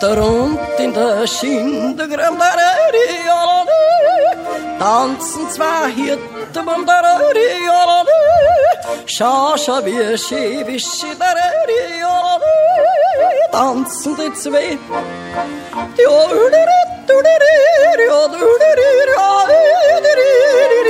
Der Hund in der Schindergram, tanzen zwei Hirten um der schau, wie schön, wie schön, tanzen die zwei. Die